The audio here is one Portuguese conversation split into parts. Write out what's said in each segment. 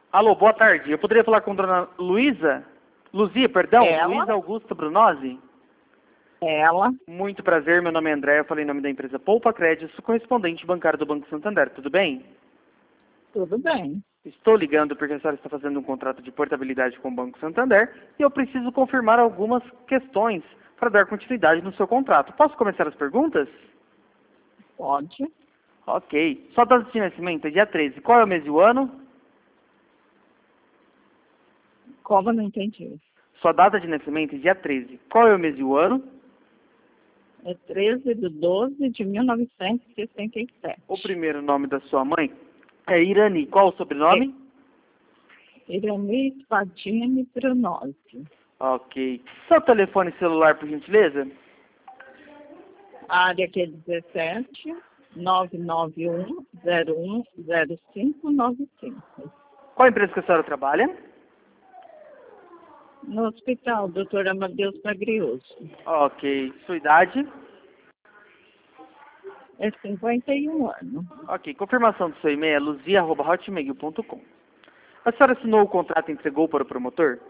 Alô, boa tarde. Eu poderia falar com a dona Luísa? Luzia, perdão? Ela? Luísa Augusta Brunozzi? Ela? Muito prazer, meu nome é André, eu falei em nome da empresa Poupa Crédito, sou correspondente bancário do Banco Santander, tudo bem? Tudo bem. Estou ligando porque a senhora está fazendo um contrato de portabilidade com o Banco Santander e eu preciso confirmar algumas questões para dar continuidade no seu contrato. Posso começar as perguntas? Pode. Ok. Sua data de nascimento é dia 13. Qual é o mês e o ano? Como eu não entendi? Sua data de nascimento é dia 13. Qual é o mês e o ano? É 13/12/1967. O primeiro nome da sua mãe é Irani. Qual o sobrenome? Irani Spadini Brunozzi. Ok. Seu telefone celular, por gentileza? Área que é 17 991 010595. Qual empresa que a senhora trabalha? No hospital, Dr. Amadeus Pagrioso. Ok. Sua idade? É 51 anos. Ok. Confirmação do seu e-mail é luzia@hotmail.com. A senhora assinou o contrato e entregou para o promotor?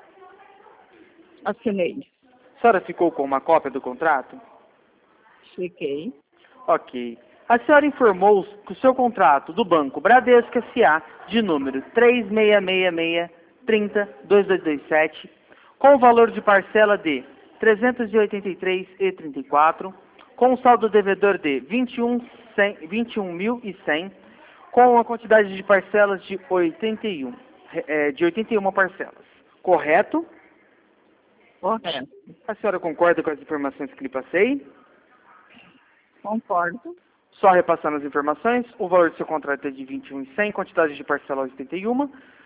Assinei. A senhora ficou com uma cópia do contrato? Fiquei. Ok. A senhora informou que o seu contrato do Banco Bradesco S.A. de número 3666302227, com o valor de parcela de R$ 383,34, com o saldo devedor de 21.100, com a quantidade de parcelas de 81 parcelas. Correto? Correto. A senhora concorda com as informações que lhe passei? Concordo. Só repassando as informações, o valor do seu contrato é de 21.100, quantidade de parcela 81,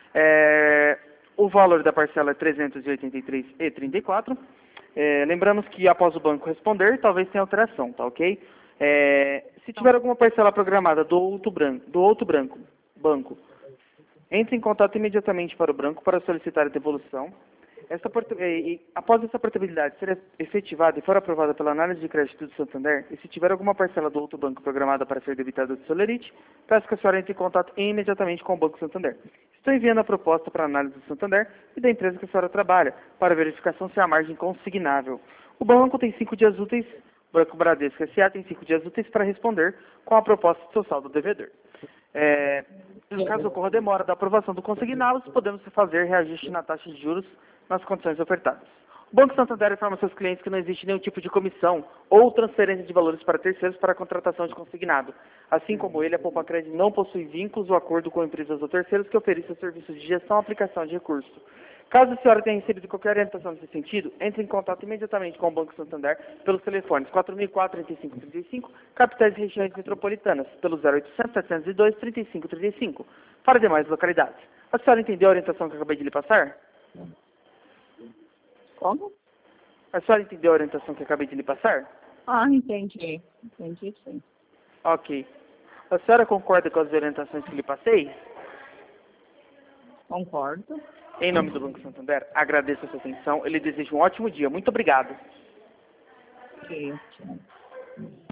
o valor da parcela é 383,34. Lembramos que após o banco responder, talvez tenha alteração, tá ok? Se tiver alguma parcela programada do outro banco, entre em contato imediatamente para o banco para solicitar a devolução. Após essa portabilidade ser efetivada e for aprovada pela análise de crédito do Santander, e se tiver alguma parcela do outro banco programada para ser debitada do Solerite, peço que a senhora entre em contato imediatamente com o Banco Santander. Estou enviando a proposta para análise do Santander e da empresa que a senhora trabalha, para verificação se há margem consignável. O banco tem 5 dias úteis, o Banco Bradesco S.A. tem 5 dias úteis para responder com a proposta do seu saldo devedor. Caso ocorra demora da aprovação do consignados, podemos fazer reajuste na taxa de juros nas condições ofertadas. O Banco Santander informa seus clientes que não existe nenhum tipo de comissão ou transferência de valores para terceiros para a contratação de consignado. Assim como ele, a Poupa Crédito não possui vínculos ou acordo com empresas ou terceiros que ofereçam serviços de gestão e aplicação de recursos. Caso a senhora tenha recebido qualquer orientação nesse sentido, entre em contato imediatamente com o Banco Santander pelos telefones 4004-3535, capitais e regiões metropolitanas, pelo 0800 702 3535, para demais localidades. A senhora entendeu a orientação que eu acabei de lhe passar? Como? A senhora entendeu a orientação que eu acabei de lhe passar? Ah, entendi. Entendi, sim. Ok. A senhora concorda com as orientações que lhe passei? Concordo. Em nome do Banco Santander, agradeço a sua atenção. Eu lhe desejo um ótimo dia. Muito obrigado. Ok.